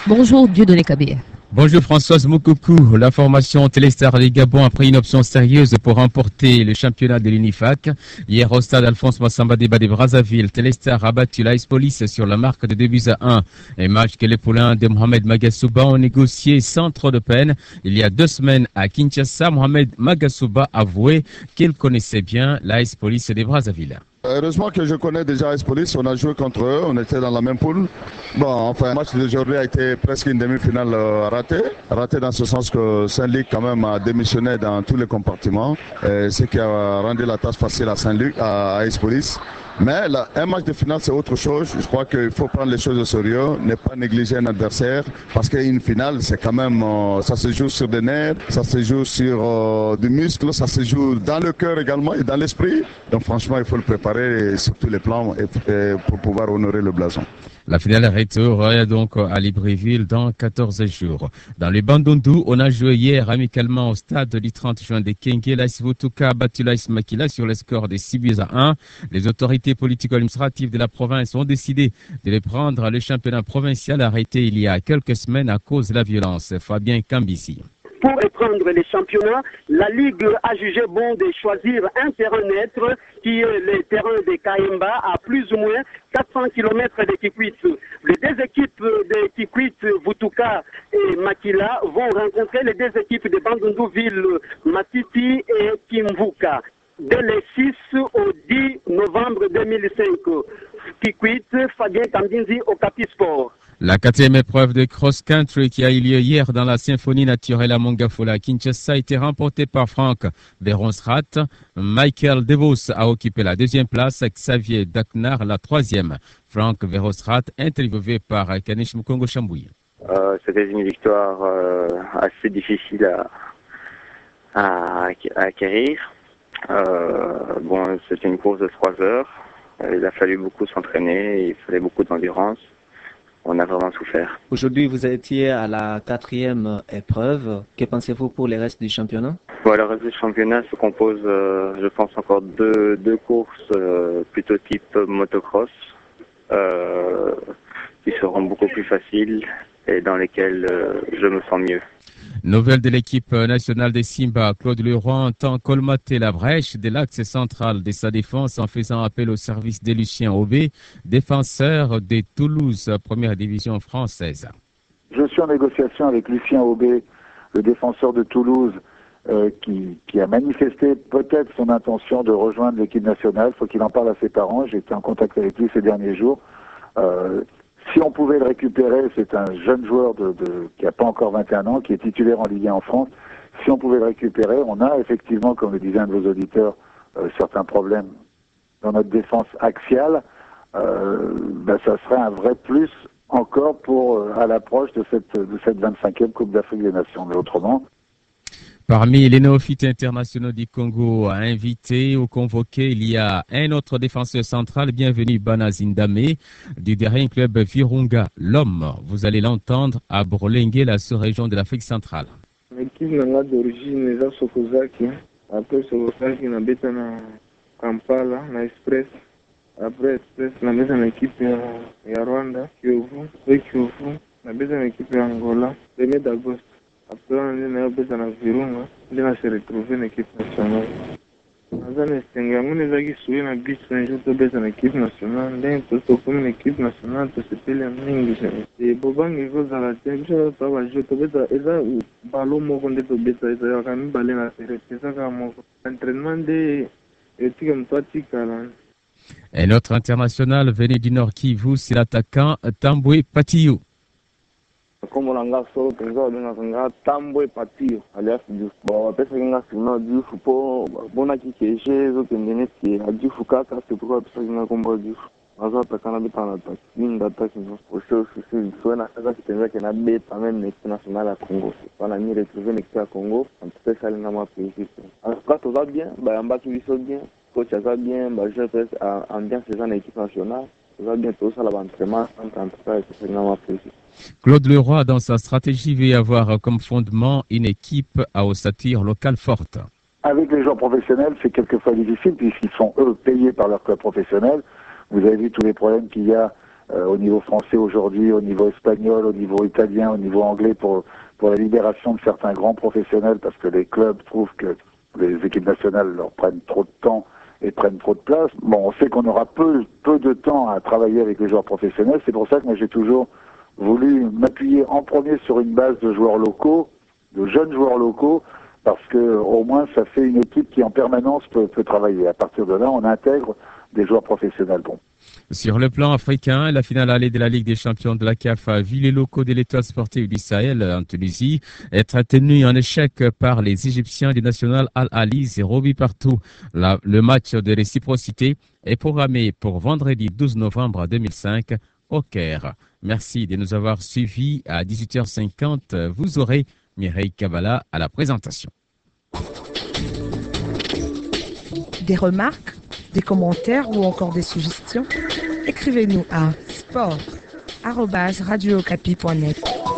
Bonjour Dieudonné Kabé. Bonjour Françoise Moukoukou. La formation Téléstar du Gabon a pris une option sérieuse pour remporter le championnat de l'UNIFAC. Hier au stade Alphonse Massamba Déba de Brazzaville, Téléstar a battu l'AS Police sur la marque de 2-1. Un match que les poulains de Mohamed Magassouba ont négocié sans trop de peine. Il y a 2 semaines à Kinshasa, Mohamed Magassouba a avoué qu'il connaissait bien l'AS Police de Brazzaville. Heureusement que je connais déjà AS Police, on a joué contre eux, on était dans la même poule. Bon, enfin, le match d'aujourd'hui a été presque une demi-finale ratée dans ce sens que Saint-Luc quand même a démissionné dans tous les compartiments, ce qui a rendu la tâche facile à Saint-Luc, à AS Police. Mais un match de finale, c'est autre chose. Je crois qu'il faut prendre les choses au sérieux, ne pas négliger un adversaire, parce qu'une finale, c'est quand même, ça se joue sur des nerfs, ça se joue sur du muscle, ça se joue dans le cœur également et dans l'esprit. Donc franchement, il faut le préparer sur tous les plans pour pouvoir honorer le blason. La finale retour est donc à Libreville dans 14 jours. Dans les Bandundu, on a joué hier amicalement au stade du 30 juin de Kenge. L'AS Vutuka a battu l'AS Makila sur le score de 6-1. Les autorités politico-administratives de la province ont décidé de reprendre le championnat provincial arrêté il y a quelques semaines à cause de la violence. Fabien Kambissi. Pour reprendre les championnats, la Ligue a jugé bon de choisir un terrain neutre qui est le terrain de Kaimba à plus ou moins 400 km de Kikwit. Les deux équipes de Kikwit, Vutuka et Makila vont rencontrer les deux équipes de Bandundu-Ville, Matiti et Kimvuka. Dès le 6 au 10 novembre 2005, Kikwit, Fabien Kambinzi au Capisport. La 4e épreuve de cross-country qui a eu lieu hier dans la symphonie naturelle à Mongafola, Kinshasa, a été remportée par Franck Veronsrat. Michael Devos a occupé la 2e place, Xavier Daknar la 3e. Franck Veronsrat, interviewé par Kanish Mukongo Chambouille. C'était une victoire assez difficile à acquérir. C'était une course de 3 heures. Il a fallu beaucoup s'entraîner, il fallait beaucoup d'endurance. On a vraiment souffert. Aujourd'hui, vous étiez à la 4e épreuve. Que pensez-vous pour le reste du championnat? Le reste du championnat se compose, je pense, encore deux courses plutôt type motocross qui seront beaucoup plus faciles et dans lesquelles je me sens mieux. Nouvelle de l'équipe nationale des Simba, Claude Leroy entend colmater la brèche de l'axe central de sa défense en faisant appel au service de Lucien Aubé, défenseur de Toulouse, première division française. Je suis en négociation avec Lucien Aubé, le défenseur de Toulouse, qui a manifesté peut-être son intention de rejoindre l'équipe nationale. Il faut qu'il en parle à ses parents. J'ai été en contact avec lui ces derniers jours. Si on pouvait le récupérer, c'est un jeune joueur qui n'a pas encore 21 ans, qui est titulaire en Ligue 1 en France. Si on pouvait le récupérer, on a effectivement, comme le disait un de vos auditeurs, certains problèmes dans notre défense axiale. Ça serait un vrai plus encore à l'approche de cette 25e Coupe d'Afrique des Nations. Mais autrement... Parmi les néophytes internationaux du Congo à inviter ou convoquer, il y a un autre défenseur central, bienvenu Bana Zindame, du dernier club Virunga, l'homme. Vous allez l'entendre à Brolengue, la sous-région de l'Afrique centrale. L'équipe d'origine est Sokozaki. Après Sokozaki, on habite à Kampala, à Express. Après Express, on habite en équipe à Rwanda, Kyovu. On habite en équipe à Angola, le 1er d'août. Après, on a besoin de Virunga, on a se retrouver en équipe nationale. On a besoin de bis un jour de besoin d'équipe nationale, d'un comme une équipe nationale, tout ce pays en English. Et Boban, il faut à la tête, je vais pas jouer, tu veux et ça, ballon, moi, on est au bêta, et ça, il y a quand même ballon à faire, c'est ça, comme entraînement de, et tu comme toi, tu calmes. Un autre international venu du Nord Kivu, c'est l'attaquant Tambwe Patiyou. Comme on a solo penza Tambwe Patiyou alias Diouf. Bon, pesa kinga sino Diouf po bona kikeje zo kendene ki Diouf kaka c'est pourquoi pesa kinga kombo Diouf. Azo atakana bitana ta kinga ta kinga. Osho suena kaza kitenza kena beta même l'équipe nationale à Congo. Wana ni retrouver l'équipe à Congo, en tout cas na ma pays. En tout cas tout va bien, ba yamba qui sont bien, coach va bien, ba je peux ambiance dans l'équipe nationale. Tout va bien tout ça l'entraînement en tout cas c'est na ma pays. Claude Leroy, dans sa stratégie, veut avoir comme fondement une équipe à ossature locale forte. Avec les joueurs professionnels, c'est quelquefois difficile puisqu'ils sont, eux, payés par leur club professionnel. Vous avez vu tous les problèmes qu'il y a au niveau français aujourd'hui, au niveau espagnol, au niveau italien, au niveau anglais pour la libération de certains grands professionnels parce que les clubs trouvent que les équipes nationales leur prennent trop de temps et prennent trop de place. Bon, on sait qu'on aura peu de temps à travailler avec les joueurs professionnels. C'est pour ça que moi j'ai toujours voulu m'appuyer en premier sur une base de joueurs locaux, de jeunes joueurs locaux, parce que au moins ça fait une équipe qui en permanence peut travailler. À partir de là, on intègre des joueurs professionnels. Bon. Sur le plan africain, la finale allée de la Ligue des champions de la CAF a vu les locaux de l'Étoile sportive du Sahel en Tunisie être tenus en échec par les Égyptiens du national Al-Ali, 0 but partout. Le match de réciprocité est programmé pour vendredi 12 novembre 2005 au Caire. Merci de nous avoir suivis. À 18h50, vous aurez Mireille Kabbalah à la présentation. Des remarques, des commentaires ou encore des suggestions? Écrivez-nous à sport@radiookapi.net.